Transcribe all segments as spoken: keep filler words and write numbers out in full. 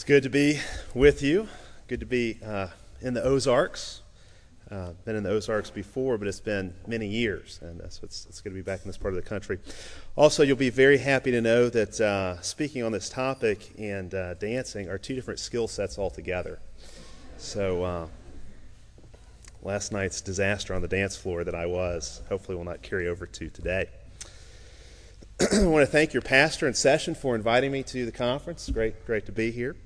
It's good to be with you. Good to be uh, in the Ozarks. Uh, been in the Ozarks before, but it's been many years, and that's what's, it's good to be back in this part of the country. Also, you'll be very happy to know that uh, speaking on this topic and uh, dancing are two different skill sets altogether. So uh, last night's disaster on the dance floor that I was, hopefully will not carry over to today. I want to thank your pastor and session for inviting me to the conference. It's great, great to be here.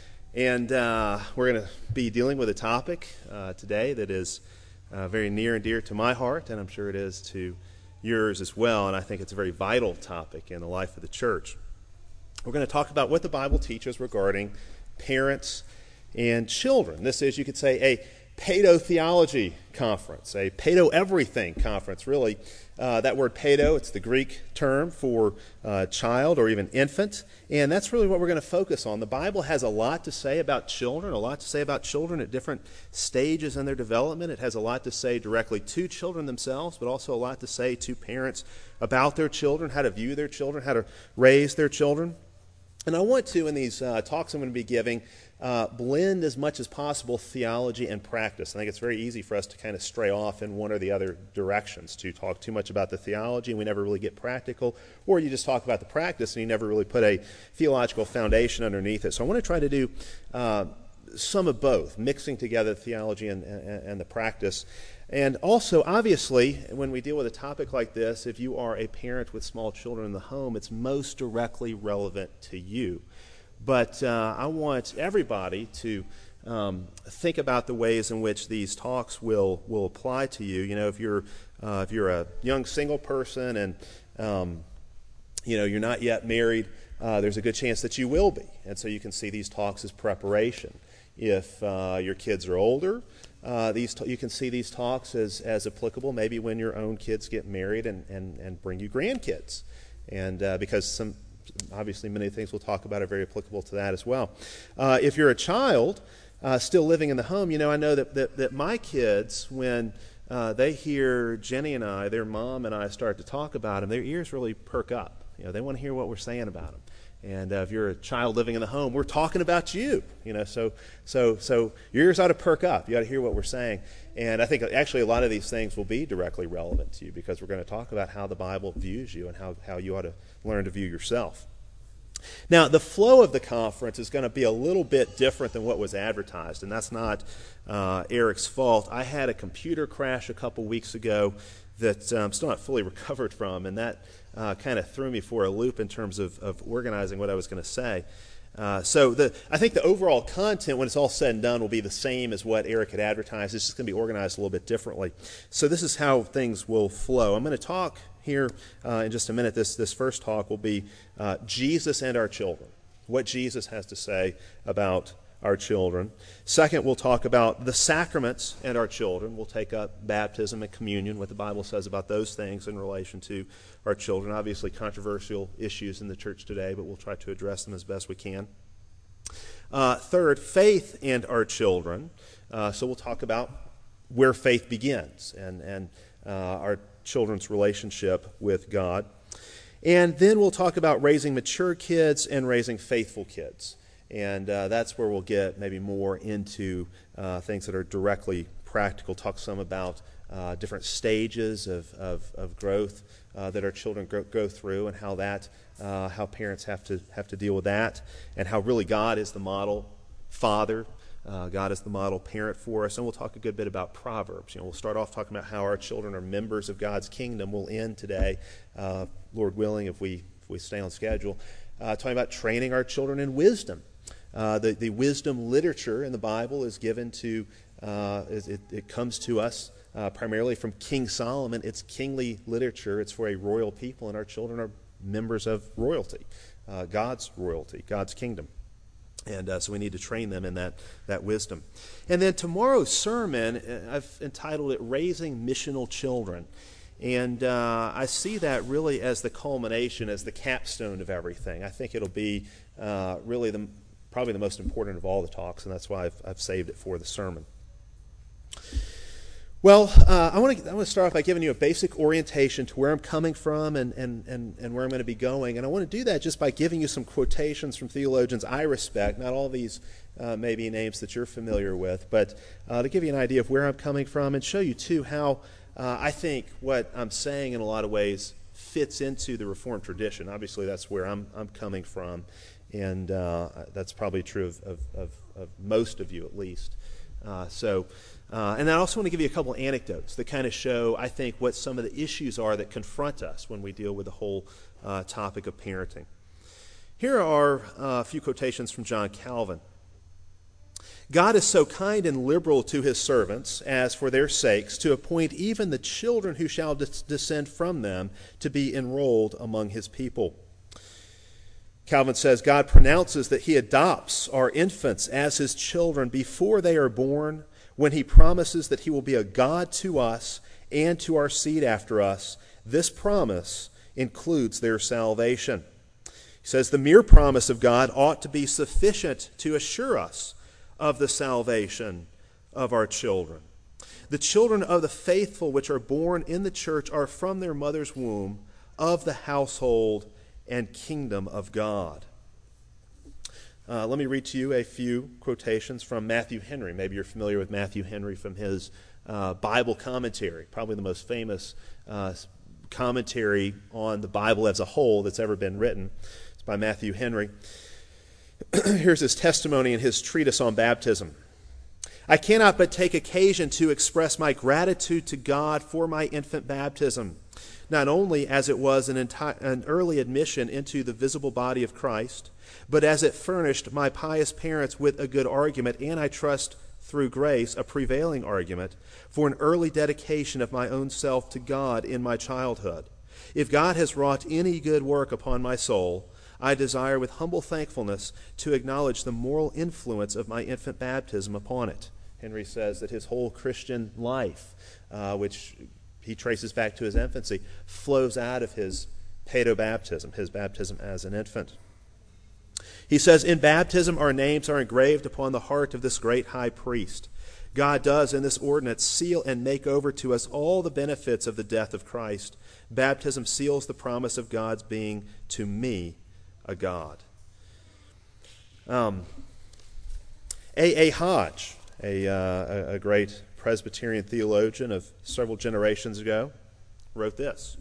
And uh, we're going to be dealing with a topic uh, today that is uh, very near and dear to my heart, and I'm sure it is to yours as well, and I think it's a very vital topic in the life of the church. We're going to talk about what the Bible teaches regarding parents and children. This is, you could say, a paedo-theology conference, a paedo-everything conference, really. Uh, that word paedo, it's the Greek term for uh, child or even infant, and that's really what we're going to focus on. The Bible has a lot to say about children, a lot to say about children at different stages in their development. It has a lot to say directly to children themselves, but also a lot to say to parents about their children, how to view their children, how to raise their children. And I want to, in these uh, talks I'm going to be giving, uh, blend as much as possible theology and practice. I think it's very easy for us to kind of stray off in one or the other directions, to talk too much about the theology and we never really get practical, or you just talk about the practice and you never really put a theological foundation underneath it. So I want to try to do uh, some of both, mixing together the theology and, and, and the practice. And also, obviously, when we deal with a topic like this, if you are a parent with small children in the home, it's most directly relevant to you. But uh, I want everybody to um, think about the ways in which these talks will, will apply to you. You know, if you're uh, if you're a young single person and um, you know you're not yet married, uh, there's a good chance that you will be, and so you can see these talks as preparation. If uh, your kids are older, Uh, these t- you can see these talks as, as applicable maybe when your own kids get married and, and, and bring you grandkids. And uh, because some, obviously many things we'll talk about are very applicable to that as well. Uh, if you're a child uh, still living in the home, you know, I know that, that, that my kids, when uh, they hear Jenny and I, their mom and I start to talk about them, their ears really perk up. You know, they want to hear what we're saying about them. And uh, if you're a child living in the home, we're talking about you. You know, so so so your ears ought to perk up. You ought to hear what we're saying. And I think actually a lot of these things will be directly relevant to you because we're going to talk about how the Bible views you and how, how you ought to learn to view yourself. Now, the flow of the conference is going to be a little bit different than what was advertised, and that's not uh, Eric's fault. I had a computer crash a couple weeks ago that I'm um, still not fully recovered from, and that uh, kind of threw me for a loop in terms of, of organizing what I was going to say. Uh, so the, I think the overall content, when it's all said and done, will be the same as what Eric had advertised. It's just going to be organized a little bit differently. So this is how things will flow. I'm going to talk here uh, in just a minute. This, this first talk will be uh, Jesus and our children, what Jesus has to say about our children. Second, we'll talk about the sacraments and our children. We'll take up baptism and communion, what the Bible says about those things in relation to our children. Obviously controversial issues in the church today, but we'll try to address them as best we can. Uh, third, faith and our children. Uh, so we'll talk about where faith begins and, and uh, our children's relationship with God. And then we'll talk about raising mature kids and raising faithful kids. And uh, that's where we'll get maybe more into uh, things that are directly practical. Talk some about uh, different stages of, of, of growth uh, that our children go, go through, and how that, uh, how parents have to have to deal with that, and how really God is the model father. Uh, God is the model parent for us. And we'll talk a good bit about Proverbs. You know, we'll start off talking about how our children are members of God's kingdom. We'll end today, uh, Lord willing, if we if we stay on schedule, uh, talking about training our children in wisdom. Uh, the, the wisdom literature in the Bible is given to, uh, it, it comes to us uh, primarily from King Solomon. It's kingly literature. It's for a royal people, and our children are members of royalty, uh, God's royalty, God's kingdom. And uh, so we need to train them in that, that wisdom. And then tomorrow's sermon, I've entitled it Raising Missional Children. And uh, I see that really as the culmination, as the capstone of everything. I think it'll be uh, really the probably the most important of all the talks, and that's why I've, I've saved it for the sermon. Well, uh, I want to I want to start off by giving you a basic orientation to where I'm coming from and, and, and, and where I'm going to be going. And I want to do that just by giving you some quotations from theologians I respect. Not all these uh, may be names that you're familiar with, but uh, to give you an idea of where I'm coming from and show you, too, how uh, I think what I'm saying in a lot of ways fits into the Reformed tradition. Obviously, that's where I'm I'm coming from, and uh, that's probably true of, of, of, of most of you at least. Uh, so, uh, and I also want to give you a couple anecdotes that kind of show, I think, what some of the issues are that confront us when we deal with the whole uh, topic of parenting. Here are uh, a few quotations from John Calvin. God is so kind and liberal to his servants as for their sakes to appoint even the children who shall des- descend from them to be enrolled among his people. Calvin says, God pronounces that he adopts our infants as his children before they are born, when he promises that he will be a God to us and to our seed after us. This promise includes their salvation. He says the mere promise of God ought to be sufficient to assure us of the salvation of our children. The children of the faithful which are born in the church are from their mother's womb of the household and kingdom of God. Uh, let me read to you a few quotations from Matthew Henry. Maybe you're familiar with Matthew Henry from his uh, Bible commentary, probably the most famous uh, commentary on the Bible as a whole that's ever been written. It's by Matthew Henry. Here's his testimony in his treatise on baptism. I cannot but take occasion to express my gratitude to God for my infant baptism, not only as it was an, enti- an early admission into the visible body of Christ, but as it furnished my pious parents with a good argument, and I trust through grace a prevailing argument, for an early dedication of my own self to God in my childhood. If God has wrought any good work upon my soul, I desire with humble thankfulness to acknowledge the moral influence of my infant baptism upon it. Henry says that his whole Christian life, uh, which he traces back to his infancy, flows out of his paedobaptism, his baptism as an infant. He says, in baptism our names are engraved upon the heart of this great high priest. God does in this ordinance seal and make over to us all the benefits of the death of Christ. Baptism seals the promise of God's being to me a God. Um, A. A. Hodge, a, uh, a great Presbyterian theologian of several generations ago, wrote this.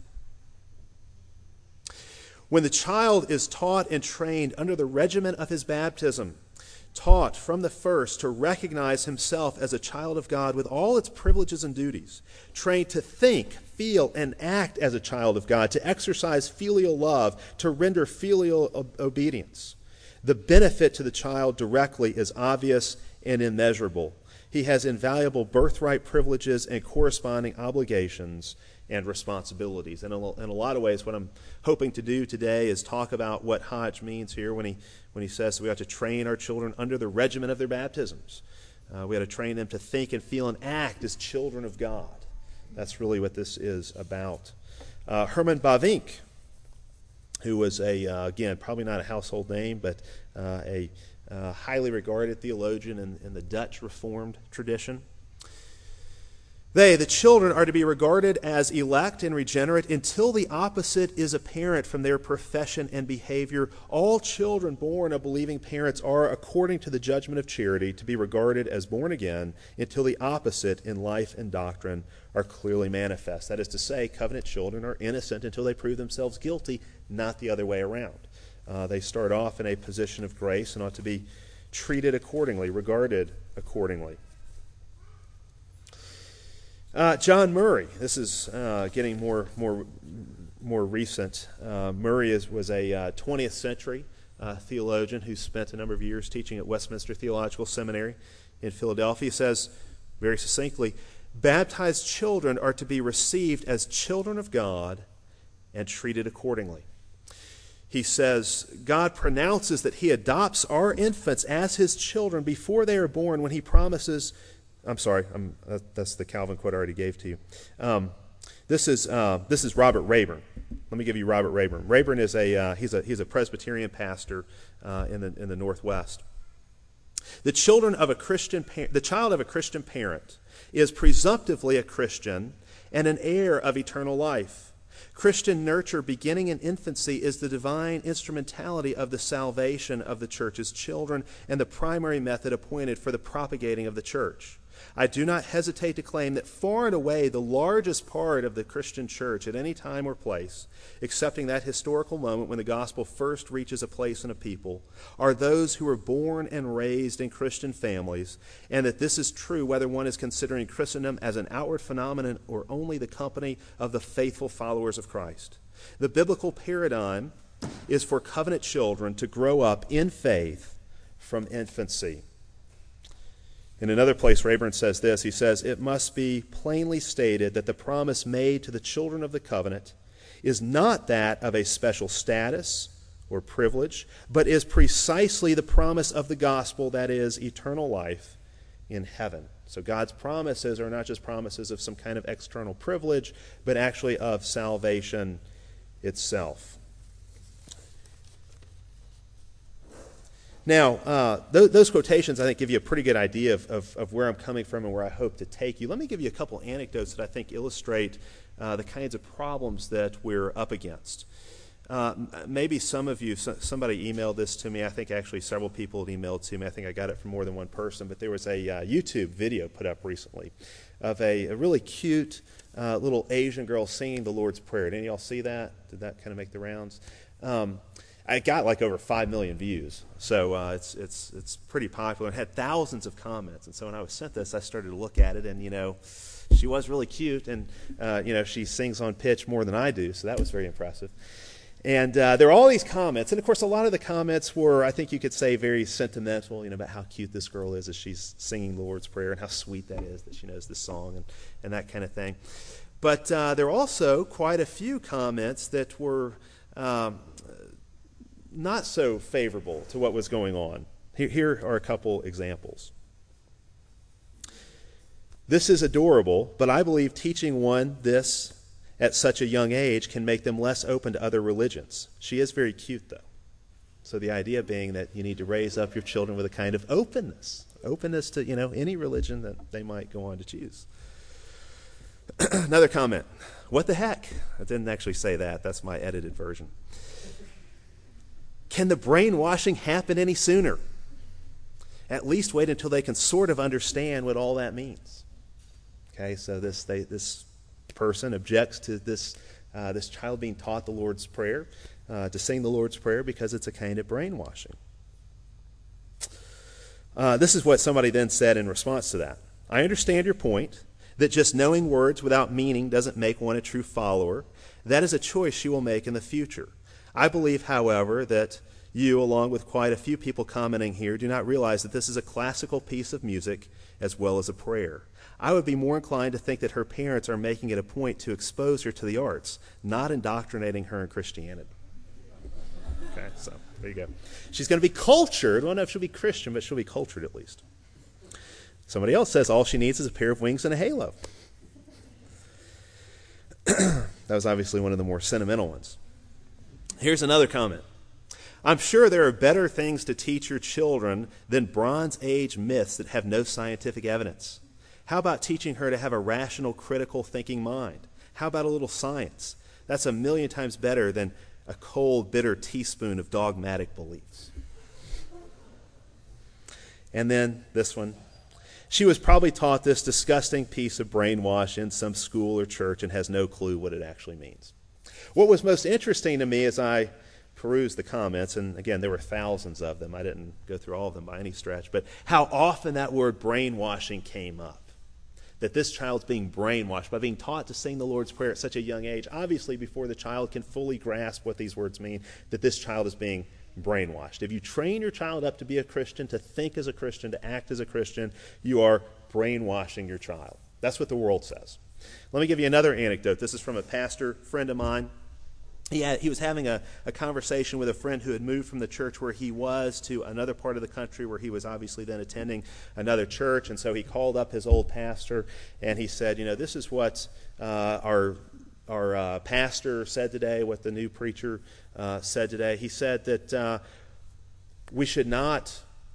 When the child is taught and trained under the regimen of his baptism, taught from the first to recognize himself as a child of God with all its privileges and duties, trained to think, feel, and act as a child of God, to exercise filial love, to render filial ob- obedience, the benefit to the child directly is obvious and immeasurable. He has invaluable birthright privileges and corresponding obligations and responsibilities. And in a lot of ways, what I'm hoping to do today is talk about what Hodge means here when he when he says we have to train our children under the regimen of their baptisms. Uh, we have to train them to think and feel and act as children of God. That's really what this is about. Uh, Herman Bavinck, who was a uh, again probably not a household name, but uh, a uh, highly regarded theologian in, in the Dutch Reformed tradition. They, the children, are to be regarded as elect and regenerate until the opposite is apparent from their profession and behavior. All children born of believing parents are, according to the judgment of charity, to be regarded as born again until the opposite in life and doctrine are clearly manifest. That is to say, covenant children are innocent until they prove themselves guilty, not the other way around. Uh, they start off in a position of grace and ought to be treated accordingly, regarded accordingly. Uh, John Murray, this is uh, getting more more more recent. Uh, Murray is, was a uh, twentieth century uh, theologian who spent a number of years teaching at Westminster Theological Seminary in Philadelphia. He says very succinctly, baptized children are to be received as children of God and treated accordingly. He says, God pronounces that he adopts our infants as his children before they are born when he promises I'm sorry, I'm, uh, that's the Calvin quote I already gave to you. Um, this is uh, this is Robert Rayburn. Let me give you Robert Rayburn. Rayburn is a uh, he's a he's a Presbyterian pastor uh, in the in the Northwest. The children of a Christian, the child of a Christian parent is presumptively a Christian and an heir of eternal life. Christian nurture beginning in infancy is the divine instrumentality of the salvation of the church's children and the primary method appointed for the propagating of the church. I do not hesitate to claim that far and away the largest part of the Christian church at any time or place, excepting that historical moment when the gospel first reaches a place and a people, are those who were born and raised in Christian families, and that this is true whether one is considering Christendom as an outward phenomenon or only the company of the faithful followers of Christ. The biblical paradigm is for covenant children to grow up in faith from infancy. In another place, Rayburn says this. He says, "It must be plainly stated that the promise made to the children of the covenant is not that of a special status or privilege, but is precisely the promise of the gospel, that is, eternal life in heaven." So God's promises are not just promises of some kind of external privilege, but actually of salvation itself. Now, uh, th- those quotations, I think, give you a pretty good idea of, of, of where I'm coming from and where I hope to take you. Let me give you a couple anecdotes that I think illustrate uh, the kinds of problems that we're up against. Uh, maybe some of you, so, somebody emailed this to me. I think actually several people had emailed to me. I think I got it from more than one person. But there was a uh, YouTube video put up recently of a, a really cute uh, little Asian girl singing the Lord's Prayer. Did any of y'all see that? Did that kind of make the rounds? Um, I got like over five million views, so uh, it's it's it's pretty popular. It had thousands of comments, and so when I was sent this, I started to look at it, and you know, she was really cute, and uh, you know, she sings on pitch more than I do, so that was very impressive. And uh, there were all these comments, and of course, a lot of the comments were, I think you could say, very sentimental, you know, about how cute this girl is as she's singing the Lord's Prayer, and how sweet that is that she knows this song, and and that kind of thing. But uh, there were also quite a few comments that were Um, not so favorable to what was going on. Here, here are a couple examples. "This is adorable, but I believe teaching one this at such a young age can make them less open to other religions. She is very cute, though." So the idea being that you need to raise up your children with a kind of openness, openness to, you know, any religion that they might go on to choose. Another comment, "What the heck?" I didn't actually say that. That's my edited version. "Can the brainwashing happen any sooner? At least wait until they can sort of understand what all that means." Okay, so this they, this person objects to this uh, this child being taught the Lord's Prayer, uh, to sing the Lord's Prayer, because it's a kind of brainwashing. Uh, this is what somebody then said in response to that. "I understand your point, that just knowing words without meaning doesn't make one a true follower. That is a choice she will make in the future. I believe, however, that you, along with quite a few people commenting here, do not realize that this is a classical piece of music as well as a prayer. I would be more inclined to think that her parents are making it a point to expose her to the arts, not indoctrinating her in Christianity." Okay, so there you go. She's going to be cultured. Well, no, she'll be Christian, but she'll be cultured at least. Somebody else says all she needs is a pair of wings and a halo. That was obviously one of the more sentimental ones. Here's another comment. "I'm sure there are better things to teach your children than Bronze Age myths that have no scientific evidence. How about teaching her to have a rational, critical thinking mind? How about a little science? That's a million times better than a cold, bitter teaspoon of dogmatic beliefs." And then this one. "She was probably taught this disgusting piece of brainwash in some school or church and has no clue what it actually means." What was most interesting to me as I perused the comments, and again, there were thousands of them. I didn't go through all of them by any stretch, but how often that word brainwashing came up. That this child's being brainwashed by being taught to sing the Lord's Prayer at such a young age, obviously before the child can fully grasp what these words mean, that this child is being brainwashed. If you train your child up to be a Christian, to think as a Christian, to act as a Christian, you are brainwashing your child. That's what the world says. Let me give you another anecdote. This is from a pastor friend of mine. He, had, he was having a, a conversation with a friend who had moved from the church where he was to another part of the country where he was obviously then attending another church. And so he called up his old pastor and he said, you know, this is what uh, our our uh, pastor said today, what the new preacher uh, said today. He said that uh, we should not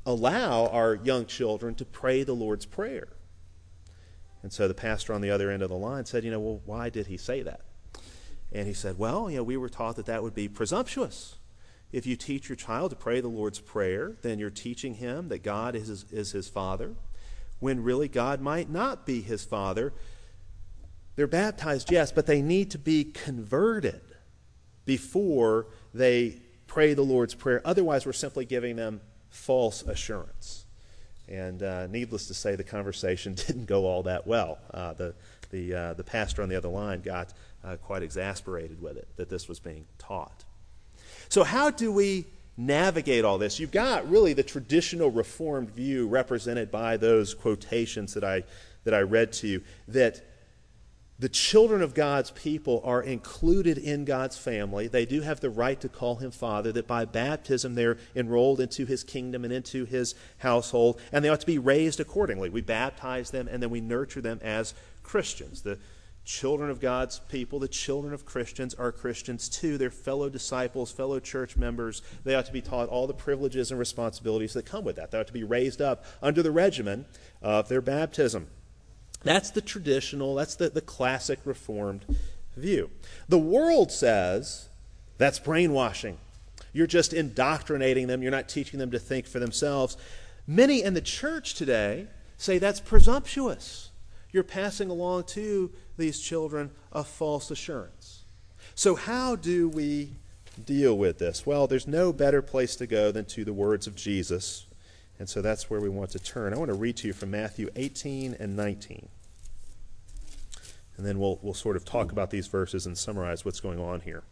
allow our young children to pray the Lord's Prayer. And so the pastor on the other end of the line said, you know, well, why did he say that? And he said, well, you know, we were taught that that would be presumptuous. If you teach your child to pray the Lord's Prayer, then you're teaching him that God is his, is his father, when really God might not be his father. They're baptized, yes, but they need to be converted before they pray the Lord's Prayer. Otherwise, we're simply giving them false assurance. And uh, needless to say, the conversation didn't go all that well. Uh, the the uh, the pastor on the other line got uh, quite exasperated with it, that this was being taught. So how do we navigate all this? You've got really the traditional Reformed view represented by those quotations that I that I read to you, that the children of God's people are included in God's family. They do have the right to call him Father, that by baptism they're enrolled into his kingdom and into his household, and they ought to be raised accordingly. We baptize them, and then we nurture them as Christians. The children of God's people, the children of Christians, are Christians too. They're fellow disciples, fellow church members. They ought to be taught all the privileges and responsibilities that come with that. They ought to be raised up under the regimen of their baptism. That's the traditional, that's the, the classic Reformed view. The world says that's brainwashing. You're just indoctrinating them. You're not teaching them to think for themselves. Many in the church today say that's presumptuous. You're passing along to these children a false assurance. So how do we deal with this? Well, there's no better place to go than to the words of Jesus. And so that's where we want to turn. I want to read to you from Matthew eighteen and nineteen. And then we'll we'll sort of talk about these verses and summarize what's going on here.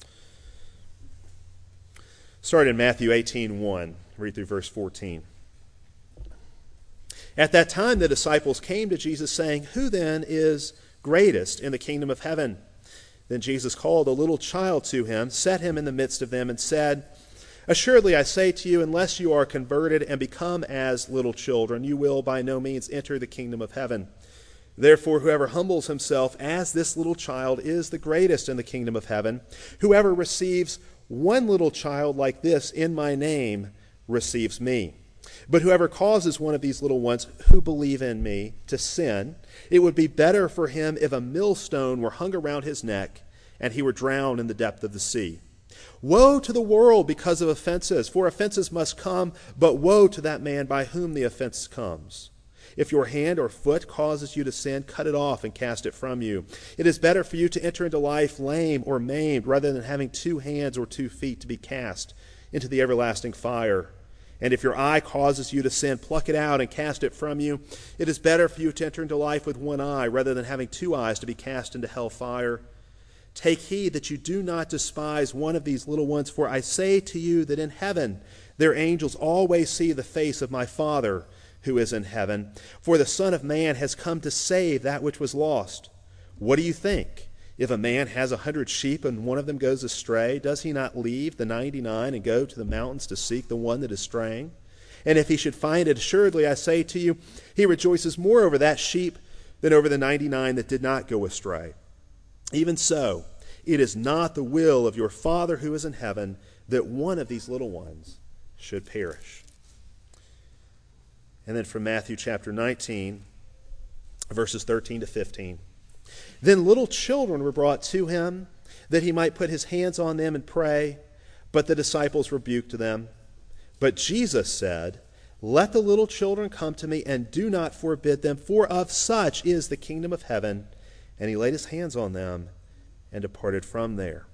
Start in Matthew eighteen one. Read through verse fourteen. At that time the disciples came to Jesus, saying, "Who then is greatest in the kingdom of heaven?" Then Jesus called a little child to him, set him in the midst of them, and said, "Assuredly I say to you, unless you are converted and become as little children, you will by no means enter the kingdom of heaven. Therefore, whoever humbles himself as this little child is the greatest in the kingdom of heaven. Whoever receives one little child like this in my name receives me. But whoever causes one of these little ones who believe in me to sin, it would be better for him if a millstone were hung around his neck and he were drowned in the depth of the sea. Woe to the world because of offenses, for offenses must come, but woe to that man by whom the offense comes. If your hand or foot causes you to sin, cut it off and cast it from you. It is better for you to enter into life lame or maimed rather than having two hands or two feet to be cast into the everlasting fire. And if your eye causes you to sin, pluck it out and cast it from you. It is better for you to enter into life with one eye rather than having two eyes to be cast into hell fire. Take heed that you do not despise one of these little ones, for I say to you that in heaven their angels always see the face of my Father who is in heaven. For the Son of Man has come to save that which was lost. What do you think? If a man has a hundred sheep and one of them goes astray, does he not leave the ninety-nine and go to the mountains to seek the one that is straying? And if he should find it, assuredly I say to you, he rejoices more over that sheep than over the ninety-nine that did not go astray. Even so, it is not the will of your Father who is in heaven that one of these little ones should perish." And then from Matthew chapter nineteen, verses thirteen to fifteen. Then little children were brought to him, that he might put his hands on them and pray. But the disciples rebuked them. But Jesus said, "Let the little children come to me, and do not forbid them, for of such is the kingdom of heaven." And he laid his hands on them and departed from there.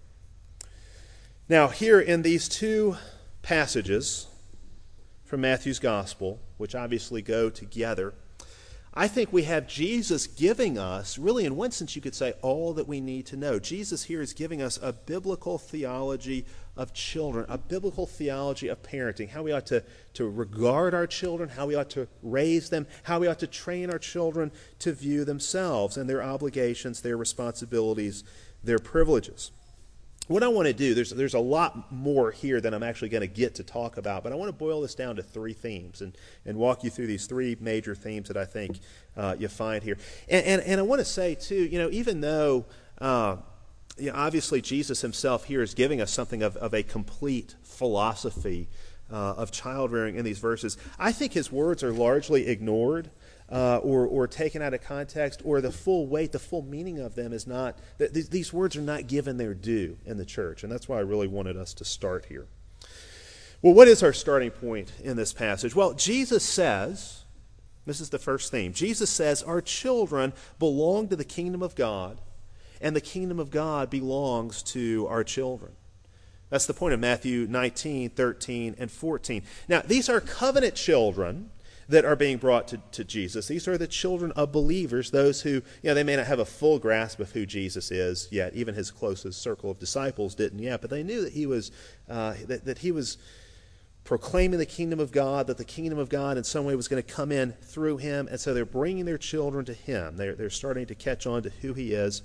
Now, here in these two passages from Matthew's Gospel, which obviously go together, I think we have Jesus giving us, really in one sense you could say, all that we need to know. Jesus here is giving us a biblical theology of children, a biblical theology of parenting, how we ought to, to regard our children, how we ought to raise them, how we ought to train our children to view themselves and their obligations, their responsibilities, their privileges. What I want to do, there's, there's a lot more here than I'm actually going to get to talk about, but I want to boil this down to three themes and, and walk you through these three major themes that I think uh, you find here. And, and, and I want to say, too, you know, even though uh, you know, obviously Jesus himself here is giving us something of, of a complete philosophy uh, of child rearing in these verses, I think his words are largely ignored uh, or, or taken out of context, or the full weight, the full meaning of them is not, th- these words are not given their due in the church. And that's why I really wanted us to start here. Well, what is our starting point in this passage? Well, Jesus says, this is the first theme, Jesus says our children belong to the kingdom of God, and the kingdom of God belongs to our children. That's the point of Matthew nineteen, thirteen, and fourteen. Now, these are covenant children that are being brought to, to Jesus. These are the children of believers, those who, you know, they may not have a full grasp of who Jesus is yet. Even his closest circle of disciples didn't yet, but they knew that he was, uh, that, that he was proclaiming the kingdom of God, that the kingdom of God in some way was going to come in through him, and so they're bringing their children to him. They're, they're starting to catch on to who he is.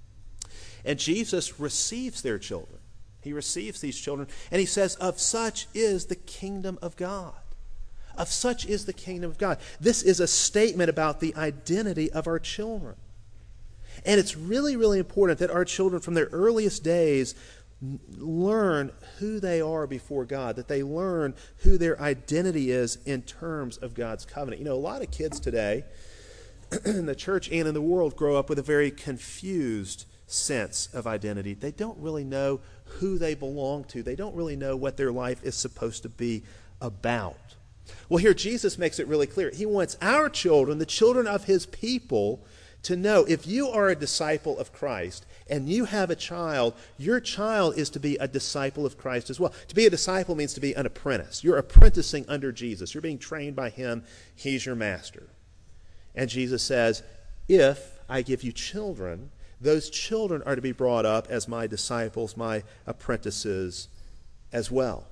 And Jesus receives their children. He receives these children, and he says, of such is the kingdom of God. Of such is the kingdom of God. This is a statement about the identity of our children. And it's really, really important that our children from their earliest days learn who they are before God, that they learn who their identity is in terms of God's covenant. You know, a lot of kids today in the church and in the world grow up with a very confused sense of identity. They don't really know who they belong to. They don't really know what their life is supposed to be about. Well, here Jesus makes it really clear. He wants our children, the children of his people, to know if you are a disciple of Christ and you have a child, your child is to be a disciple of Christ as well. To be a disciple means to be an apprentice. You're apprenticing under Jesus. You're being trained by him. He's your master. And Jesus says, if I give you children, those children are to be brought up as my disciples, my apprentices as well.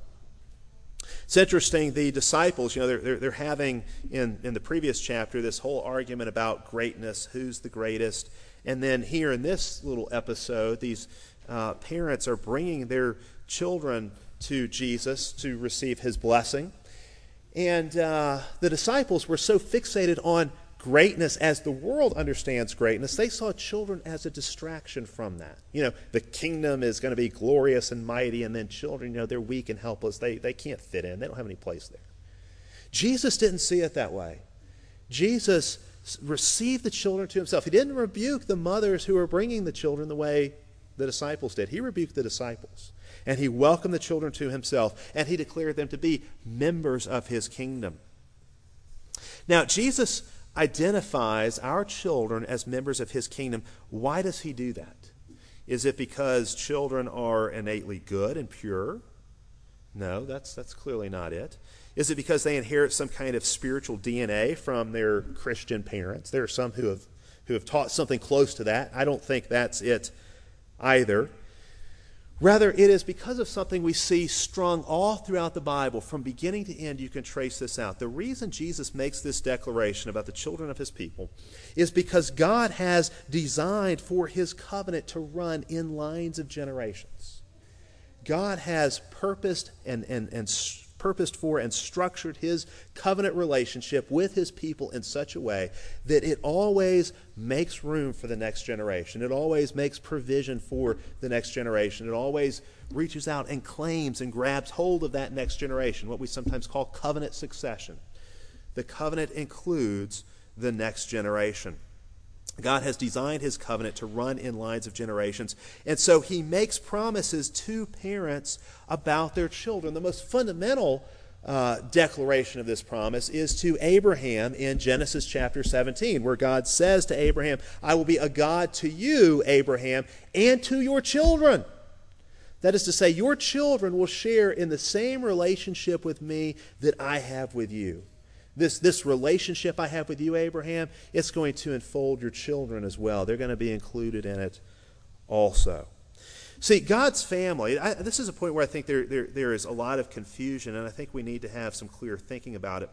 It's interesting, the disciples, you know, they're, they're, they're having, in, in the previous chapter, this whole argument about greatness, who's the greatest. And then here in this little episode, these uh, parents are bringing their children to Jesus to receive his blessing. And uh, the disciples were so fixated on greatness as the world understands greatness, they saw children as a distraction from that. You know, the kingdom is going to be glorious and mighty, and then children, you know, they're weak and helpless. They, they can't fit in. They don't have any place there. Jesus didn't see it that way. Jesus received the children to himself. He didn't rebuke the mothers who were bringing the children the way the disciples did. He rebuked the disciples, and he welcomed the children to himself, and he declared them to be members of his kingdom. Now, Jesus identifies our children as members of his kingdom. Why does he do that? Is it because children are innately good and pure? No, that's that's clearly not it. Is it because they inherit some kind of spiritual D N A from their Christian parents? There are some who have who have taught something close to that. I don't think that's it either. Rather, it is because of something we see strung all throughout the Bible. From beginning to end, you can trace this out. The reason Jesus makes this declaration about the children of his people is because God has designed for his covenant to run in lines of generations. God has purposed and, and, and purposed for and structured his covenant relationship with his people in such a way that it always makes room for the next generation. It always makes provision for the next generation. It always reaches out and claims and grabs hold of that next generation, what we sometimes call covenant succession. The covenant includes the next generation. God has designed his covenant to run in lines of generations. And so he makes promises to parents about their children. The most fundamental uh, declaration of this promise is to Abraham in Genesis chapter seventeen, where God says to Abraham, I will be a God to you, Abraham, and to your children. That is to say, your children will share in the same relationship with me that I have with you. This, this relationship I have with you, Abraham, it's going to enfold your children as well. They're going to be included in it also. See, God's family, I, this is a point where I think there, there, there is a lot of confusion, and I think we need to have some clear thinking about it.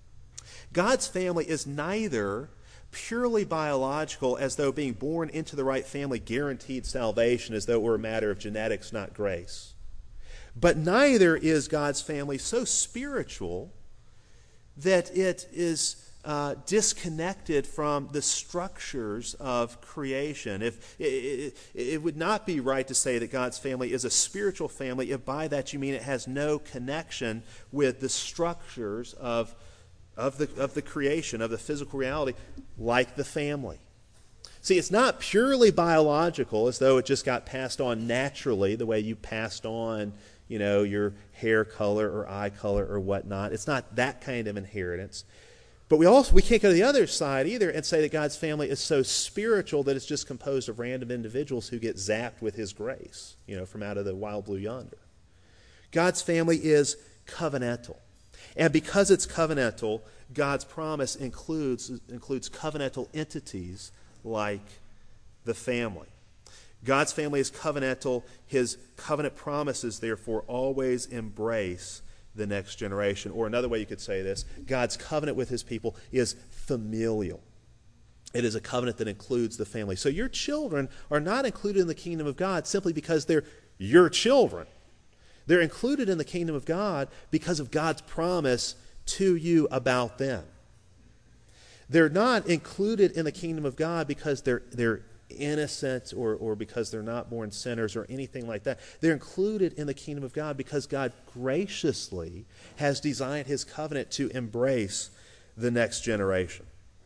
God's family is neither purely biological, as though being born into the right family guaranteed salvation, as though it were a matter of genetics, not grace. But neither is God's family so spiritual that it is uh, disconnected from the structures of creation. If it, it, it would not be right to say that God's family is a spiritual family if by that you mean it has no connection with the structures of, of, the, of the creation, of the physical reality, like the family. See, it's not purely biological, as though it just got passed on naturally, the way you passed on, you know, your hair color or eye color or whatnot. It's not that kind of inheritance. But we also we can't go to the other side either and say that God's family is so spiritual that it's just composed of random individuals who get zapped with his grace, you know, from out of the wild blue yonder. God's family is covenantal. And because it's covenantal, God's promise includes includes covenantal entities like the family. God's family is covenantal. His covenant promises, therefore, always embrace the next generation. Or another way you could say this, God's covenant with his people is familial. It is a covenant that includes the family. So your children are not included in the kingdom of God simply because they're your children. They're included in the kingdom of God because of God's promise to you about them. They're not included in the kingdom of God because they're they're innocent or, or because they're not born sinners or anything like that. They're included in the kingdom of God because God graciously has designed his covenant to embrace the next generation.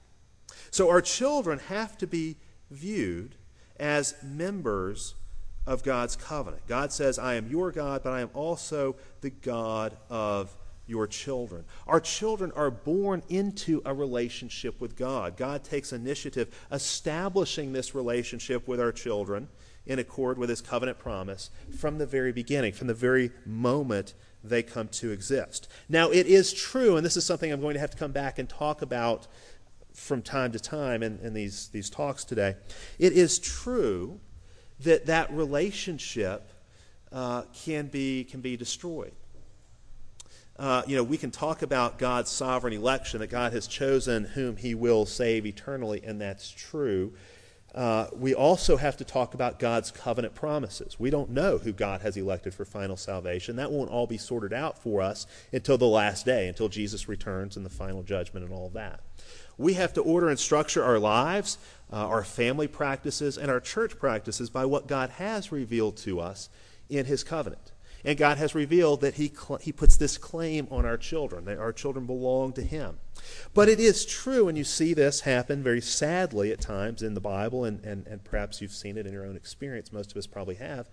So our children have to be viewed as members of God's covenant. God says, I am your God, but I am also the God of your children. Our children are born into a relationship with God. God takes initiative establishing this relationship with our children in accord with his covenant promise from the very beginning, from the very moment they come to exist. Now, it is true, and this is something I'm going to have to come back and talk about from time to time in, in these, these talks today. It is true that that relationship uh, can be can be destroyed. Uh, you know, we can talk about God's sovereign election, that God has chosen whom he will save eternally, and that's true. Uh, we also have to talk about God's covenant promises. We don't know who God has elected for final salvation. That won't all be sorted out for us until the last day, until Jesus returns and the final judgment and all that. We have to order and structure our lives, uh, our family practices, and our church practices by what God has revealed to us in his covenant. And God has revealed that he cl- he puts this claim on our children, that our children belong to him. But it is true, and you see this happen very sadly at times in the Bible, and, and, and perhaps you've seen it in your own experience. Most of us probably have.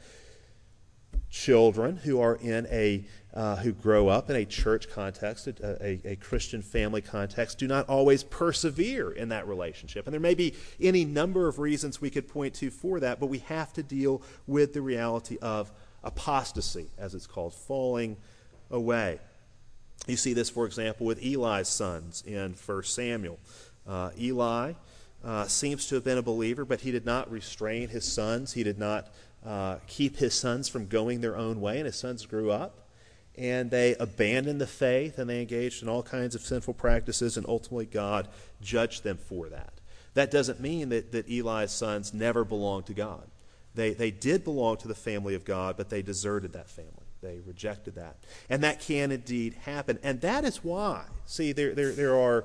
Children who are in a, uh, who grow up in a church context, a, a, a Christian family context, do not always persevere in that relationship. And there may be any number of reasons we could point to for that, but we have to deal with the reality of apostasy, as it's called, falling away. You see this, for example, with Eli's sons in First Samuel. Uh, Eli uh, seems to have been a believer, but he did not restrain his sons. He did not uh, keep his sons from going their own way, and his sons grew up, and they abandoned the faith, and they engaged in all kinds of sinful practices, and ultimately God judged them for that. That doesn't mean that, that Eli's sons never belonged to God. They they did belong to the family of God, but they deserted that family. They rejected that. And that can indeed happen. And that is why, see, there there, there are,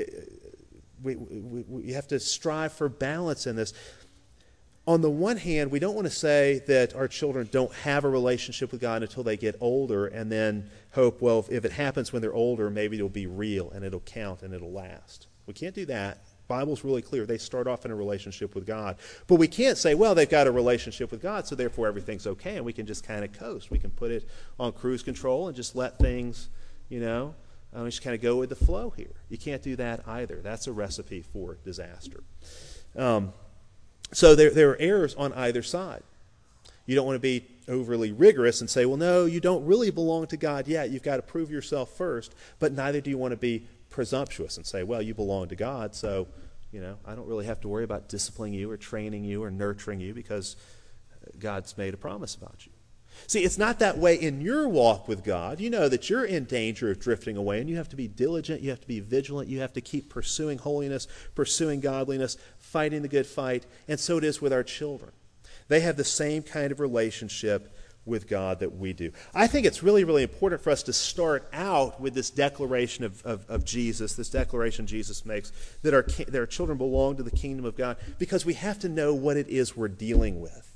we, we, we have to strive for balance in this. On the one hand, we don't want to say that our children don't have a relationship with God until they get older and then hope, well, if it happens when they're older, maybe it'll be real and it'll count and it'll last. We can't do that. Bible's really clear. They start off in a relationship with God. But we can't say, well, they've got a relationship with God, so therefore everything's okay, and we can just kind of coast. We can put it on cruise control and just let things, you know, uh, just kind of go with the flow here. You can't do that either. That's a recipe for disaster. Um, so there, there are errors on either side. You don't want to be overly rigorous and say, well, no, you don't really belong to God yet. You've got to prove yourself first, but neither do you want to be presumptuous and say, well, you belong to God, so, you know, I don't really have to worry about disciplining you or training you or nurturing you because God's made a promise about you. See, it's not that way in your walk with God. You know that you're in danger of drifting away, and you have to be diligent, you have to be vigilant, you have to keep pursuing holiness, pursuing godliness, fighting the good fight, and so it is with our children. They have the same kind of relationship with God that we do. I think it's really, really important for us to start out with this declaration of, of, of Jesus, this declaration Jesus makes, that our, that our children belong to the kingdom of God, because we have to know what it is we're dealing with.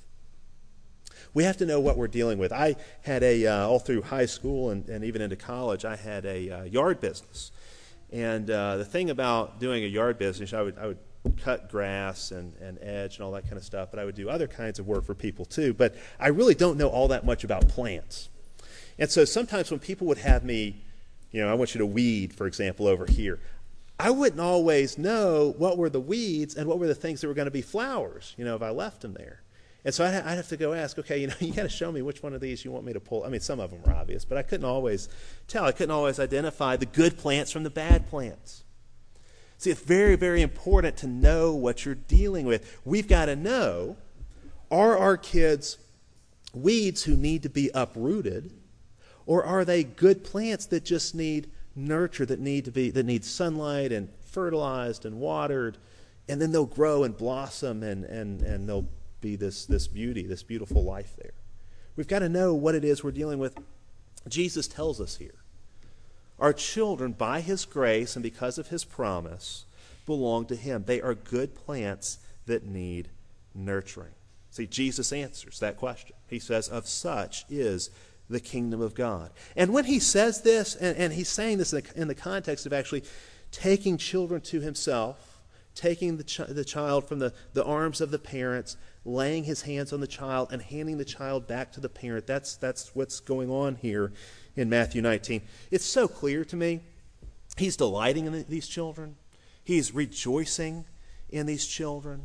We have to know what we're dealing with. I had a, uh, all through high school and, and even into college, I had a uh, yard business. And uh, the thing about doing a yard business, I would, I would cut grass and, and edge and all that kind of stuff, but I would do other kinds of work for people too. But I really don't know all that much about plants. And so sometimes when people would have me, you know, I want you to weed, for example, over here, I wouldn't always know what were the weeds and what were the things that were going to be flowers, you know, if I left them there. And so I'd, I'd have to go ask, okay, you know, you got to show me which one of these you want me to pull. I mean, some of them were obvious, but I couldn't always tell. I couldn't always identify the good plants from the bad plants. See, it's very, very important to know what you're dealing with. We've got to know, are our kids weeds who need to be uprooted, or are they good plants that just need nurture, that need to be that need sunlight and fertilized and watered, and then they'll grow and blossom and and, and they'll be this, this beauty, this beautiful life there. We've got to know what it is we're dealing with. Jesus tells us here. Our children, by his grace and because of his promise, belong to him. They are good plants that need nurturing. See, Jesus answers that question. He says, of such is the kingdom of God. And when he says this, and, and he's saying this in the, in the context of actually taking children to himself, taking the, ch- the child from the, the arms of the parents, laying his hands on the child, and handing the child back to the parent, that's, that's what's going on here in Matthew nineteen. It's so clear to me. He's delighting in these children. He's rejoicing in these children.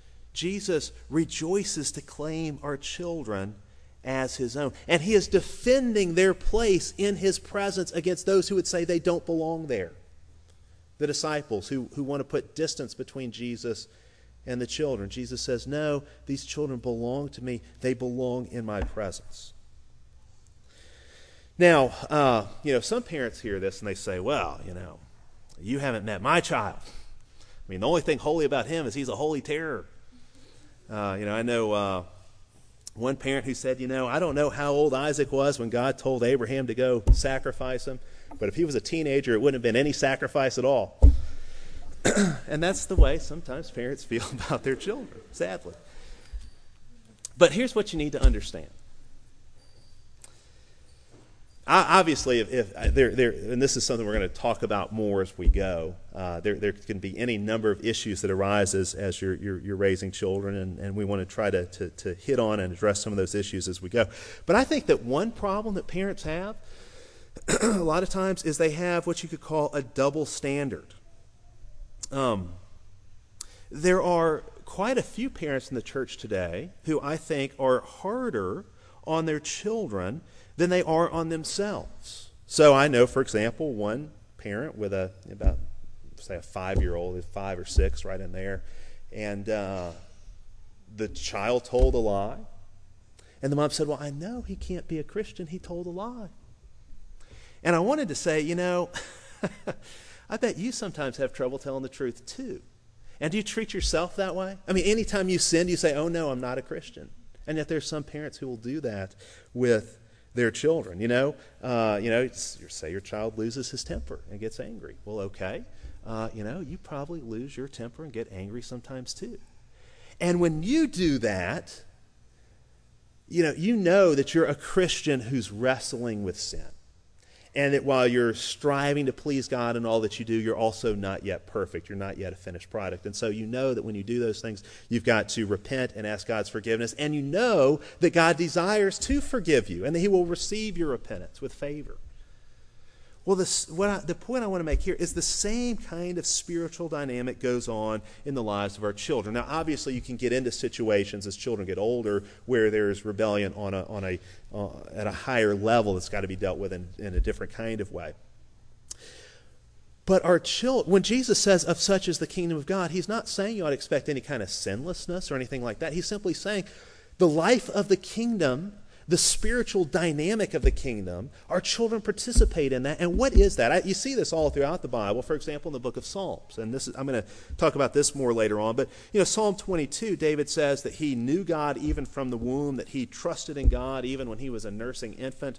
Jesus rejoices to claim our children as his own. And he is defending their place in his presence against those who would say they don't belong there. The disciples who, who want to put distance between Jesus and the children. Jesus says, no, these children belong to me. They belong in my presence. Now, uh, you know, some parents hear this and they say, well, you know, you haven't met my child. I mean, the only thing holy about him is he's a holy terror. Uh, you know, I know uh, one parent who said, you know, I don't know how old Isaac was when God told Abraham to go sacrifice him, but if he was a teenager, it wouldn't have been any sacrifice at all. And that's the way sometimes parents feel about their children, sadly. But here's what you need to understand. Obviously, if, if there, there, and this is something we're going to talk about more as we go, uh, there, there can be any number of issues that arise as, as you're, you're, you're raising children, and, and we want to try to, to, to hit on and address some of those issues as we go. But I think that one problem that parents have a lot of times is they have what you could call a double standard. Um, there are quite a few parents in the church today who I think are harder on their children than they are on themselves. So I know, for example, one parent with a about say a five-year-old, five or six, right in there, and uh, the child told a lie, and the mom said, "Well, I know he can't be a Christian. He told a lie." And I wanted to say, you know, I bet you sometimes have trouble telling the truth too. And do you treat yourself that way? I mean, anytime you sin, you say, "Oh no, I'm not a Christian." And yet there's some parents who will do that with their children. You know, uh, you know, say your child loses his temper and gets angry. Well, okay, uh, you know, you probably lose your temper and get angry sometimes too. And when you do that, you know, you know that you're a Christian who's wrestling with sin. And that while you're striving to please God in all that you do, you're also not yet perfect. You're not yet a finished product. And so you know that when you do those things, you've got to repent and ask God's forgiveness. And you know that God desires to forgive you and that he will receive your repentance with favor. Well, this, what I, the point I want to make here is the same kind of spiritual dynamic goes on in the lives of our children. Now, obviously, you can get into situations as children get older where there's rebellion on a on a uh, at a higher level that's got to be dealt with in, in a different kind of way. But our children, when Jesus says, "Of such is the kingdom of God," he's not saying you ought to expect any kind of sinlessness or anything like that. He's simply saying the life of the kingdom the spiritual dynamic of the kingdom, our children participate in that. And what is that? I, you see this all throughout the Bible. For example, in the book of Psalms. And this is, I'm going to talk about this more later on. But, you know, Psalm twenty-two, David says that he knew God even from the womb, that he trusted in God even when he was a nursing infant.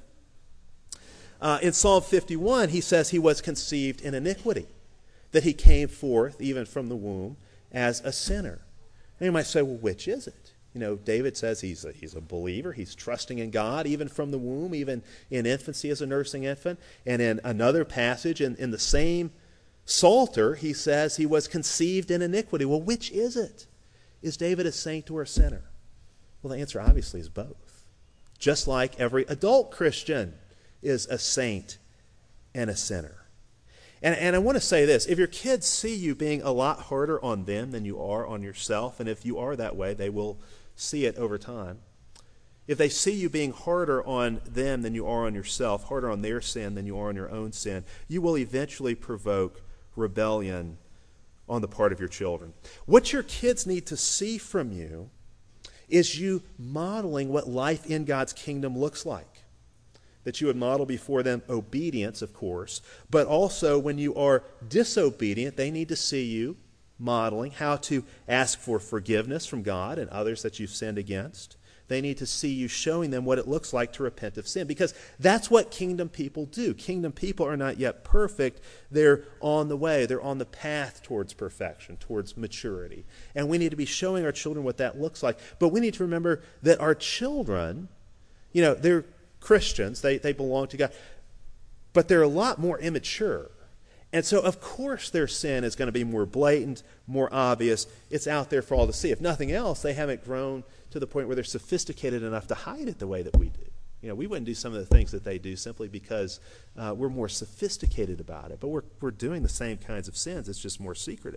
Uh, in Psalm fifty-one, he says he was conceived in iniquity, that he came forth even from the womb as a sinner. And you might say, well, which is it? You know, David says he's a, he's a believer. He's trusting in God even from the womb, even in infancy as a nursing infant. And in another passage, in, in the same Psalter, he says he was conceived in iniquity. Well, which is it? Is David a saint or a sinner? Well, the answer obviously is both. Just like every adult Christian is a saint and a sinner. And, and I want to say this. If your kids see you being a lot harder on them than you are on yourself, and if you are that way, they will see it over time. If they see you being harder on them than you are on yourself, harder on their sin than you are on your own sin, you will eventually provoke rebellion on the part of your children. What your kids need to see from you is you modeling what life in God's kingdom looks like. That you would model before them obedience, of course, but also when you are disobedient, they need to see you modeling how to ask for forgiveness from God and others that you've sinned against. They need to see you showing them what it looks like to repent of sin, because that's what kingdom people do. Kingdom people are not yet perfect. They're on the way. They're on the path towards perfection, towards maturity. And we need to be showing our children what that looks like. But we need to remember that our children, you know, they're Christians. They, they belong to God. But they're a lot more immature. And so, of course, their sin is going to be more blatant, more obvious. It's out there for all to see. If nothing else, they haven't grown to the point where they're sophisticated enough to hide it the way that we do. You know, we wouldn't do some of the things that they do simply because uh, we're more sophisticated about it. But we're, we're doing the same kinds of sins. It's just more secretive.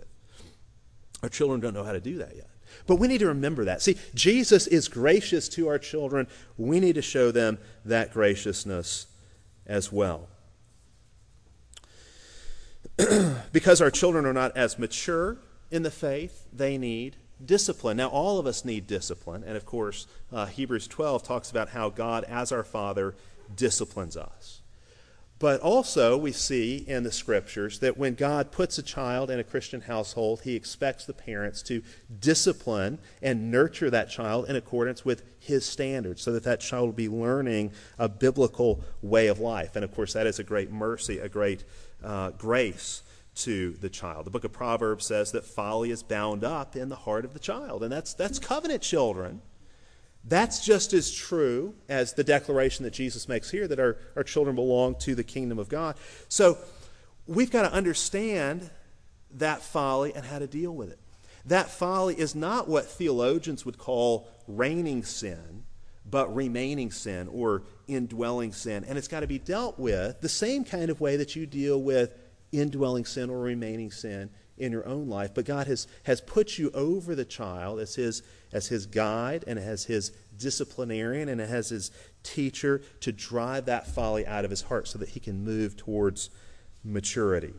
Our children don't know how to do that yet. But we need to remember that. See, Jesus is gracious to our children. We need to show them that graciousness as well. Because our children are not as mature in the faith, they need discipline. Now, all of us need discipline. And, of course, uh, Hebrews twelve talks about how God, as our Father, disciplines us. But also, we see in the Scriptures that when God puts a child in a Christian household, he expects the parents to discipline and nurture that child in accordance with his standards, so that that child will be learning a biblical way of life. And, of course, that is a great mercy, a great uh, grace to the child. The book of Proverbs says that folly is bound up in the heart of the child, and that's that's covenant children. That's just as true as the declaration that Jesus makes here, that our, our children belong to the kingdom of God. So we've got to understand that folly and how to deal with it. That folly is not what theologians would call reigning sin, but remaining sin or indwelling sin. And it's got to be dealt with the same kind of way that you deal with indwelling sin or remaining sin in your own life. But God has, has put you over the child as his, as his guide and as his disciplinarian and as his teacher to drive that folly out of his heart so that he can move towards maturity.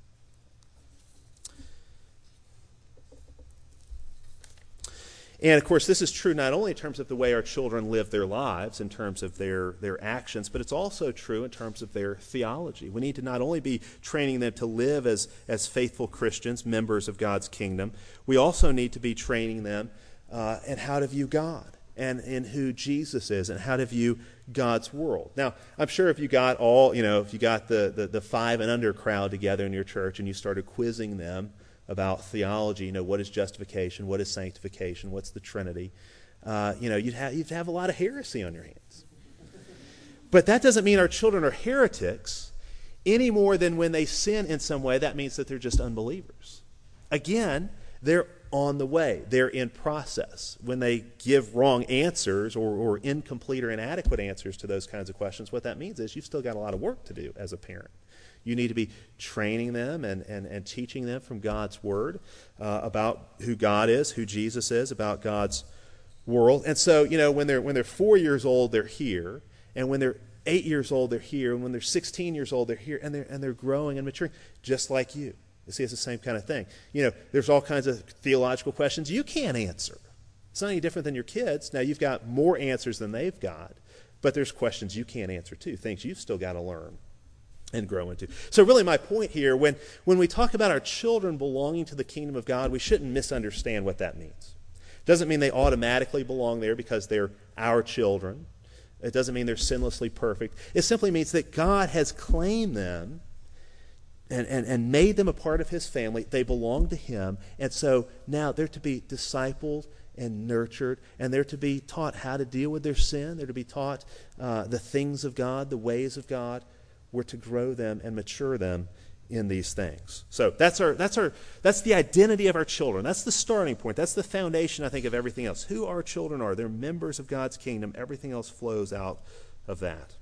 And, of course, this is true not only in terms of the way our children live their lives, in terms of their, their actions, but it's also true in terms of their theology. We need to not only be training them to live as, as faithful Christians, members of God's kingdom, we also need to be training them uh, in how to view God and in who Jesus is and how to view God's world. Now, I'm sure if you got all, you know, if you got the, the, the five and under crowd together in your church and you started quizzing them about theology, you know, what is justification, what is sanctification, what's the Trinity, uh, you know, you'd have, you'd have a lot of heresy on your hands. But that doesn't mean our children are heretics any more than when they sin in some way, that means that they're just unbelievers. Again, they're on the way. They're in process. When they give wrong answers or, or incomplete or inadequate answers to those kinds of questions, what that means is you've still got a lot of work to do as a parent. You need to be training them and, and, and teaching them from God's Word uh, about who God is, who Jesus is, about God's world. And so, you know, when they're when they're four years old, they're here. And when they're eight years old, they're here. And when they're sixteen years old, they're here. And they're, and they're growing and maturing just like you. You see, it's the same kind of thing. You know, there's all kinds of theological questions you can't answer. It's not any different than your kids. Now, you've got more answers than they've got, but there's questions you can't answer too, things you've still got to learn and grow into. So really my point here, when, when we talk about our children belonging to the kingdom of God, we shouldn't misunderstand what that means. It doesn't mean they automatically belong there because they're our children. It doesn't mean they're sinlessly perfect. It simply means that God has claimed them and, and, and made them a part of his family. They belong to him, and so now they're to be discipled and nurtured, and they're to be taught how to deal with their sin. They're to be taught uh, the things of God, the ways of God. We're to grow them and mature them in these things. So that's our that's our that's the identity of our children. That's the starting point. That's the foundation, I think, of everything else. Who our children are. They're members of God's kingdom. Everything else flows out of that.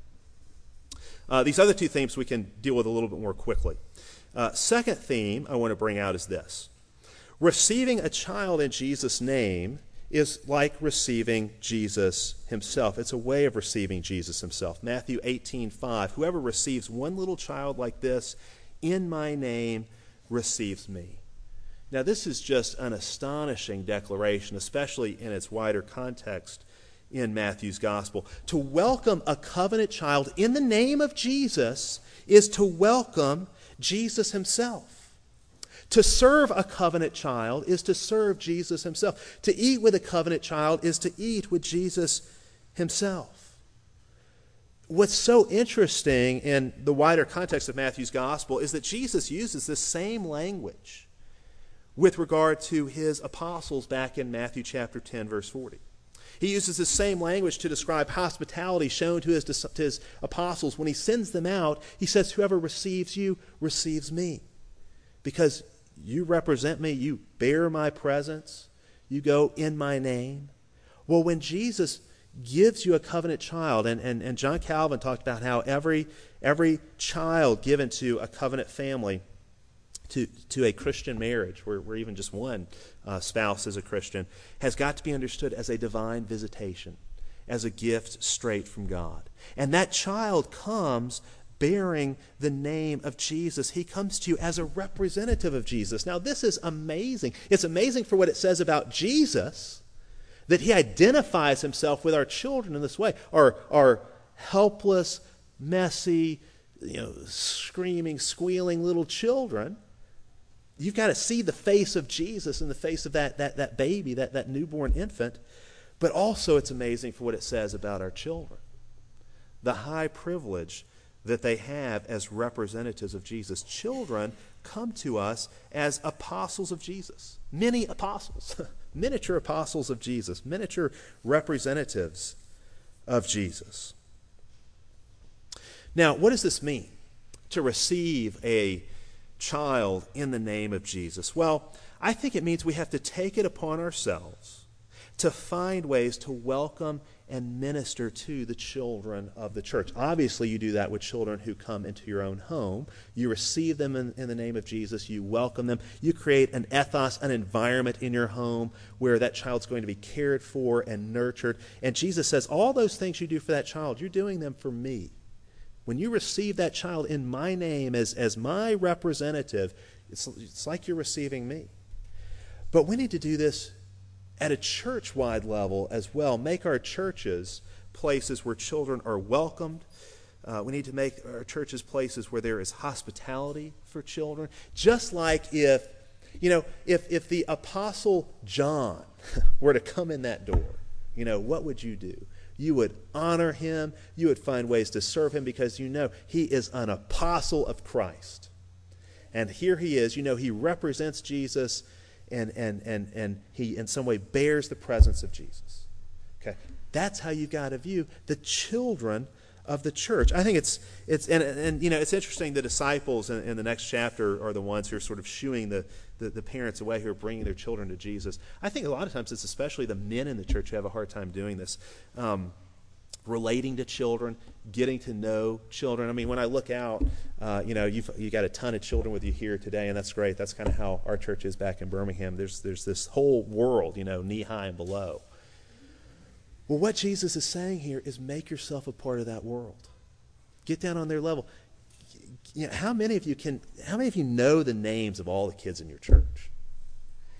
Uh, these other two themes we can deal with a little bit more quickly. Uh, second theme I want to bring out is this. Receiving a child in Jesus' name is like receiving Jesus himself. It's a way of receiving Jesus himself. Matthew eighteen five, whoever receives one little child like this in my name receives me. Now this is just an astonishing declaration, especially in its wider context in Matthew's gospel. To welcome a covenant child in the name of Jesus is to welcome Jesus himself. To serve a covenant child is to serve Jesus himself. To eat with a covenant child is to eat with Jesus himself. What's so interesting in the wider context of Matthew's gospel is that Jesus uses this same language with regard to his apostles back in Matthew chapter ten, verse forty. He uses the same language to describe hospitality shown to his, to his apostles. When he sends them out, he says, whoever receives you receives me. Because you represent me, you bear my presence, you go in my name. Well, when Jesus gives you a covenant child, and, and, and John Calvin talked about how every, every child given to a covenant family, to, to a Christian marriage, where, where even just one uh, spouse is a Christian, has got to be understood as a divine visitation, as a gift straight from God. And that child comes bearing the name of Jesus. He comes to you as a representative of Jesus. Now, this is amazing. It's amazing for what it says about Jesus, that he identifies himself with our children in this way, our, our helpless, messy, you know, screaming, squealing little children. You've got to see the face of Jesus in the face of that, that, that baby, that, that newborn infant. But also it's amazing for what it says about our children. The high privilege that they have as representatives of Jesus. Children come to us as apostles of Jesus. Many apostles. Miniature apostles of Jesus. Miniature representatives of Jesus. Now, what does this mean? To receive a child in the name of Jesus? Well, I think it means we have to take it upon ourselves to find ways to welcome and minister to the children of the church. Obviously, you do that with children who come into your own home. You receive them in, in the name of Jesus. You welcome them. You create an ethos, an environment in your home where that child's going to be cared for and nurtured. And Jesus says, all those things you do for that child, you're doing them for me. When you receive that child in my name as, as my representative, it's, it's like you're receiving me. But we need to do this at a church-wide level as well. Make our churches places where children are welcomed. Uh, we need to make our churches places where there is hospitality for children. Just like if, you know, if, if the Apostle John were to come in that door, you know, what would you do? You would honor him. You would find ways to serve him because you know he is an apostle of Christ. And here he is. You know, he represents Jesus. And, and, and, and he in some way bears the presence of Jesus. Okay, that's how you've got to view the children of the church. I think it's, it's and, and you know, it's interesting, the disciples in, in the next chapter are the ones who are sort of shooing the, the, the parents away, who are bringing their children to Jesus. I think a lot of times it's especially the men in the church who have a hard time doing this. Um, relating to children, getting to know children. I mean, when I look out, uh, you know, you've you got a ton of children with you here today, and that's great. That's kind of how our church is back in Birmingham. There's there's this whole world, you know, knee high and below. Well, what Jesus is saying here is make yourself a part of that world. Get down on their level. You know, how many of you can? How many of you know the names of all the kids in your church?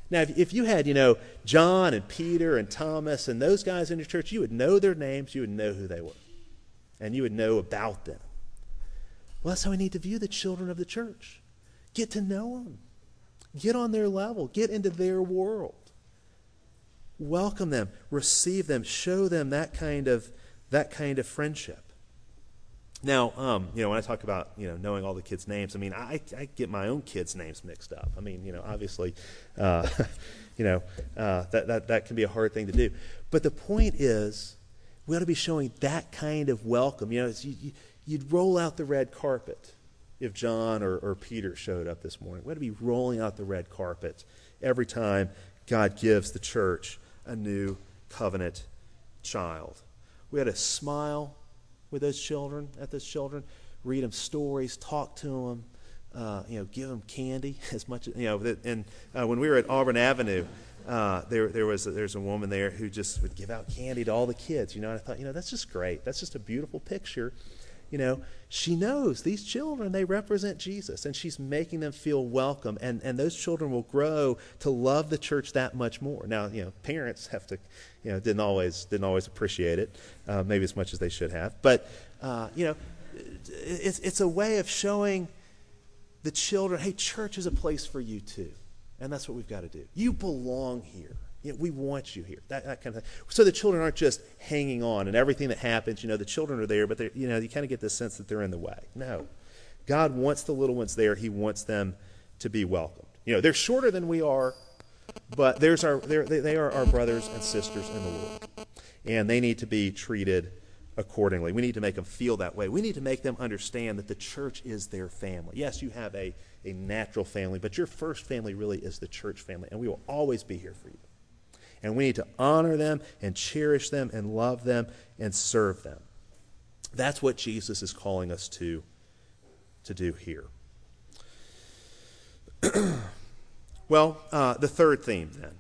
Now, if, if you had, you know, John and Peter and Thomas and those guys in your church, you would know their names, you would know who they were, and you would know about them. Well, that's how we need to view the children of the church. Get to know them. Get on their level. Get into their world. Welcome them. Receive them. Show them that kind of that kind of friendship. Now, um, you know, when I talk about, you know, knowing all the kids' names, I mean, I, I get my own kids' names mixed up. I mean, you know, obviously, uh, you know, uh, that, that, that can be a hard thing to do. But the point is, we ought to be showing that kind of welcome. You know, it's, you, you, you'd roll out the red carpet if John or, or Peter showed up this morning. We ought to be rolling out the red carpet every time God gives the church a new covenant child. We ought to smile with those children, at those children, read them stories, talk to them, uh, you know, give them candy as much as, you know. And uh, when we were at Auburn Avenue, uh, there there was a, there's a woman there who just would give out candy to all the kids, you know. And I thought, you know, that's just great. That's just a beautiful picture. You know, she knows these children, they represent Jesus, and she's making them feel welcome, and, and those children will grow to love the church that much more. Now, you know, parents have to, you know, didn't always didn't always appreciate it, uh, maybe as much as they should have, but uh, you know, it's it's a way of showing the children, hey, church is a place for you too, and that's what we've got to do. You belong here. You know, we want you here, that, that kind of thing. So the children aren't just hanging on, and everything that happens, you know, the children are there, but you know, you kind of get this sense that they're in the way. No. God wants the little ones there. He wants them to be welcomed. You know, they're shorter than we are, but there's our, they, they are our brothers and sisters in the Lord, and they need to be treated accordingly. We need to make them feel that way. We need to make them understand that the church is their family. Yes, you have a, a natural family, but your first family really is the church family, and we will always be here for you. And we need to honor them and cherish them and love them and serve them. That's what Jesus is calling us to, to do here. Well, uh, the third theme then.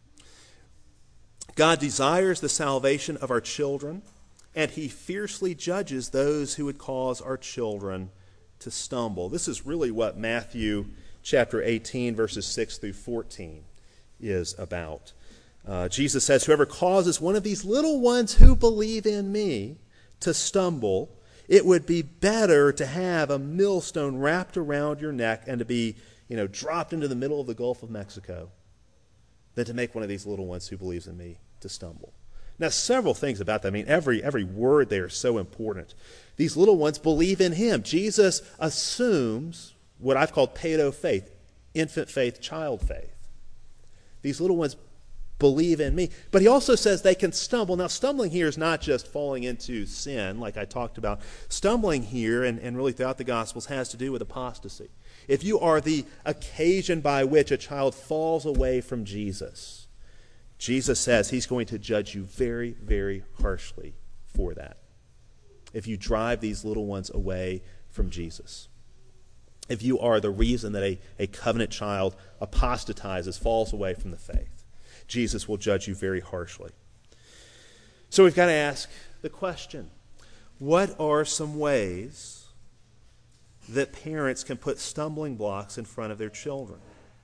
God desires the salvation of our children, and he fiercely judges those who would cause our children to stumble. This is really what Matthew chapter eighteen, verses six through fourteen is about. Uh, Jesus says, whoever causes one of these little ones who believe in me to stumble, it would be better to have a millstone wrapped around your neck and to be, you know, dropped into the middle of the Gulf of Mexico than to make one of these little ones who believes in me to stumble. Now, several things about that. I mean, every, every word there is so important. These little ones believe in him. Jesus assumes what I've called pedo faith, infant faith, child faith. These little ones believe in me. But he also says they can stumble. Now, stumbling here is not just falling into sin, like I talked about. Stumbling here, and, and really throughout the Gospels, has to do with apostasy. If you are the occasion by which a child falls away from Jesus, Jesus says he's going to judge you very, very harshly for that. If you drive these little ones away from Jesus. If you are the reason that a, a covenant child apostatizes, falls away from the faith, Jesus will judge you very harshly. So we've got to ask the question, what are some ways that parents can put stumbling blocks in front of their children?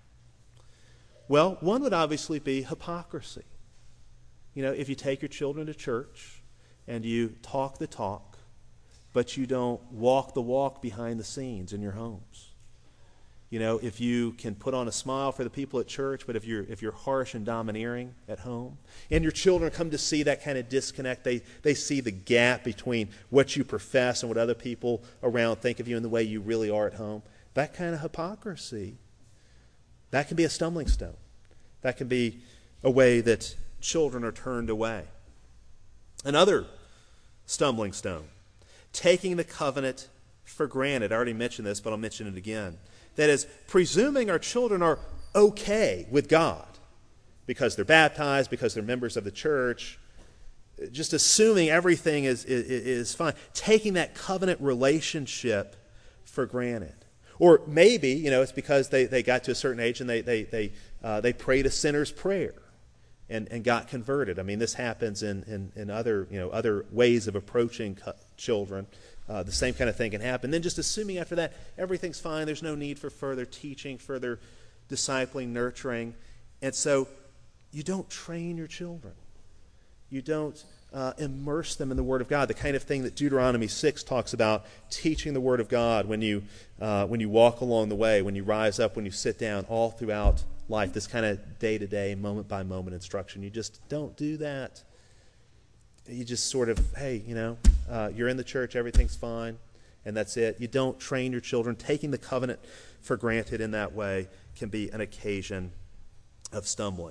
Well, one would obviously be hypocrisy. You know, if you take your children to church and you talk the talk, but you don't walk the walk behind the scenes in your homes. You know, if you can put on a smile for the people at church, but if you're if you're harsh and domineering at home, and your children come to see that kind of disconnect, they, they see the gap between what you profess and what other people around think of you and the way you really are at home, that kind of hypocrisy, that can be a stumbling stone. That can be a way that children are turned away. Another stumbling stone, taking the covenant for granted. I already mentioned this, but I'll mention it again. That is, presuming our children are okay with God because they're baptized, because they're members of the church, just assuming everything is, is, is fine. Taking that covenant relationship for granted. Or maybe, you know, it's because they, they got to a certain age and they they they uh, they prayed a sinner's prayer and, and got converted. I mean, this happens in, in, in other, you know, other ways of approaching co- children. Uh, the same kind of thing can happen. Then just assuming after that everything's fine, there's no need for further teaching, further discipling, nurturing, And so you don't train your children. You don't uh, immerse them in the Word of God, the kind of thing that Deuteronomy six talks about, teaching the Word of God when you, uh, when you walk along the way, when you rise up, when you sit down, all throughout life, this kind of day-to-day, moment-by-moment instruction. You just don't do that. You just sort of, hey, you know, uh, you're in the church, everything's fine, and that's it. You don't train your children. Taking the covenant for granted in that way can be an occasion of stumbling.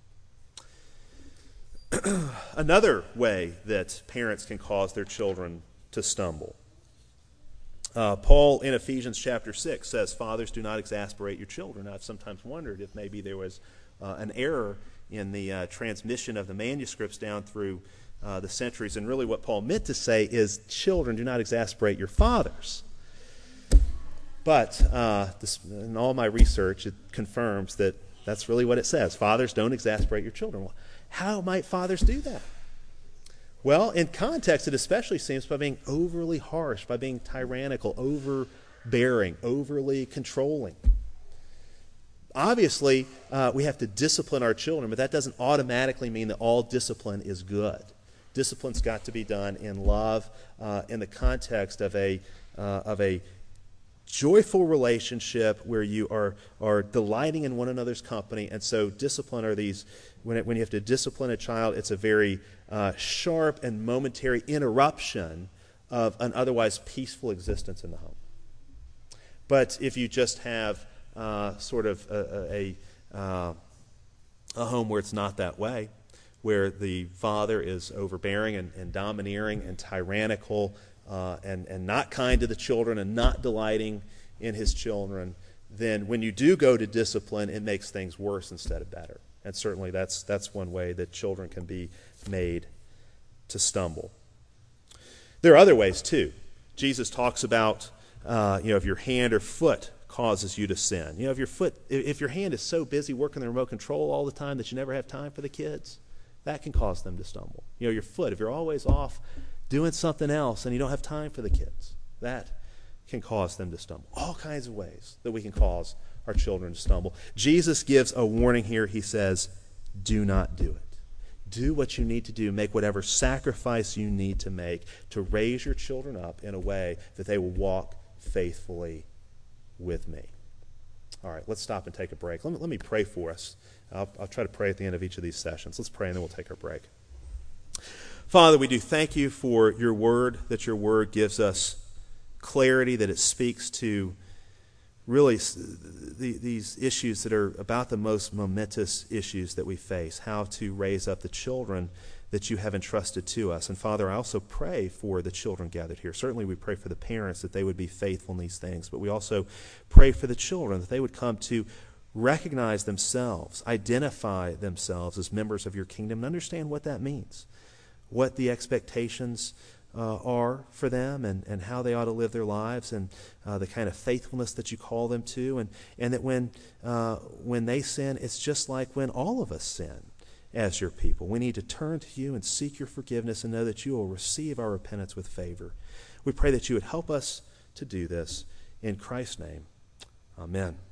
Another way that parents can cause their children to stumble. Uh, Paul in Ephesians chapter six says, "Fathers, do not exasperate your children." I've sometimes wondered if maybe there was uh, an error in the uh, transmission of the manuscripts down through uh, the centuries. And really what Paul meant to say is, children, do not exasperate your fathers. But uh, this, in all my research, it confirms that that's really what it says. Fathers, don't exasperate your children. Well, how might fathers do that? Well, in context, it especially seems by being overly harsh, by being tyrannical, overbearing, overly controlling. Obviously, uh, we have to discipline our children, but that doesn't automatically mean that all discipline is good. Discipline's got to be done in love, uh, in the context of a uh, of a joyful relationship where you are are delighting in one another's company. And so discipline are these, when, it, when you have to discipline a child, it's a very uh, sharp and momentary interruption of an otherwise peaceful existence in the home. But if you just have uh, sort of a, a, uh, a home where it's not that way, where the father is overbearing and, and domineering and tyrannical, Uh, and, and not kind to the children and not delighting in his children, then when you do go to discipline, it makes things worse instead of better. And certainly that's that's one way that children can be made to stumble. There are other ways too. Jesus talks about, uh, you know, if your hand or foot causes you to sin. You know, if your foot, if your hand is so busy working the remote control all the time that you never have time for the kids, that can cause them to stumble. You know, your foot, if you're always off doing something else and you don't have time for the kids, that can cause them to stumble. All kinds of ways that we can cause our children to stumble. Jesus gives a warning here. He says, do not do it. Do what you need to do. Make whatever sacrifice you need to make to raise your children up in a way that they will walk faithfully with me. All right, let's stop and take a break. Let me, let me pray for us. I'll, I'll try to pray at the end of each of these sessions. Let's pray and then we'll take our break. Father, we do thank you for your word, that your word gives us clarity, that it speaks to really the, these issues that are about the most momentous issues that we face, how to raise up the children that you have entrusted to us. And Father, I also pray for the children gathered here. Certainly we pray for the parents that they would be faithful in these things, but we also pray for the children that they would come to recognize themselves, identify themselves as members of your kingdom, and understand what that means, what the expectations uh, are for them, and, and how they ought to live their lives, and uh, the kind of faithfulness that you call them to, and, and that when uh, when they sin, it's just like when all of us sin as your people. We need to turn to you and seek your forgiveness and know that you will receive our repentance with favor. We pray that you would help us to do this. In Christ's name, amen.